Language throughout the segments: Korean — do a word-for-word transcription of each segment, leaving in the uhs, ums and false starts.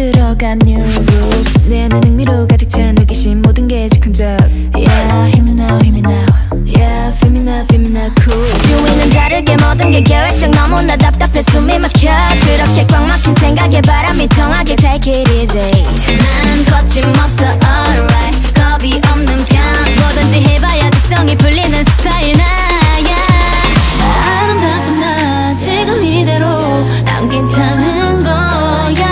들어간 new rules. 내 안에 흥미로 가득 찬 호기심 모든 게 즉흥적. Yeah, hear me now, hear me now. Yeah, feel me now, feel me now, cool. 주위는 다르게 모든 게 계획적. 너무나 답답해 숨이 막혀. 그렇게 꽉 막힌 생각에 바람이 통하게 take it easy. 난 거침없어 alright. 겁이 없는 편. 뭐든지 해봐야 특성이 풀리는 스타일 나야. 아름답던 나 지금 이대로 난 괜찮은 거야.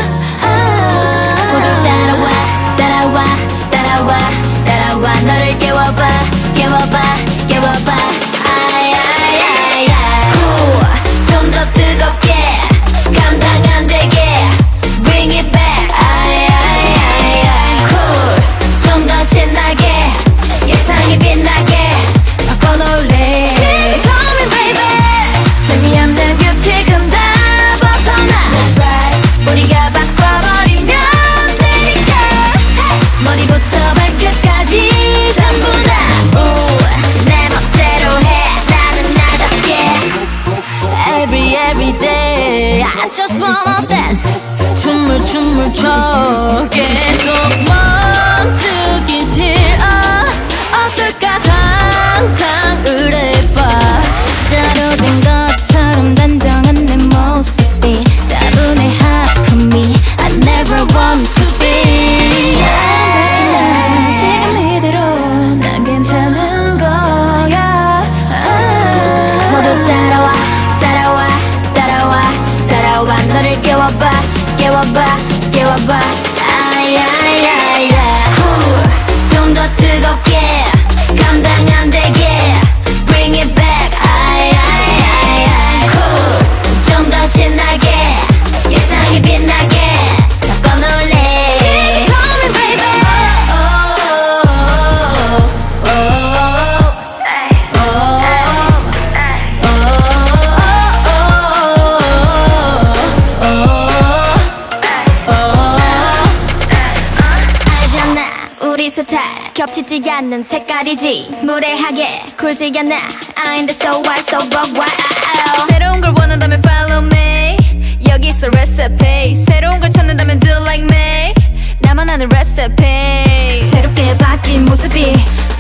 아 모두 따라와 따라와 따라와 따라와. 너를 깨워봐 깨워봐 깨워봐. 아야야야. cool. 좀 더 뜨겁게 감당 안 되게 bring it back. 아야야야. cool. 좀 더 신나게 예상이 빛나게 바꿔놓을래. Call me baby. 재미없는 규칙은 다 벗어나. That's right. 우리가 바꿔버리면 되니까. hey. 머리부터 발끝까지 전부 다 Ooh, 내 멋대로 해. 나는 나답게. Every every day I just wanna dance. 춤을 춤을 춰 계속 멈추긴 싫어. 어떨까 상상을 해봐. 자려진 것처럼 단정한 내 모습이 따분해 hot for me. I never want to be. 난 지금 이대로 난 괜찮은 거야. 아 모두 따라와 따라와 따라와 따라와. 너를 깨워봐 깨워봐 깨워봐. 아야야야. 좀 더 뜨겁게 감당 안 되게 bring it back. 아야야야. 좀 더 신나게 예상이 빛나게 바꿔놓을래. Call me baby. oh, oh, oh, 알잖아 우리 스타일 겹치지 않는 색깔이지. 무례하게 굴지 않아. I'm the so why so but why. 새로운 걸 원한다면 follow me. 여기서 recipe. 새로운 걸 찾는다면 do like me. 나만 아는 recipe. 새롭게 바뀐 모습이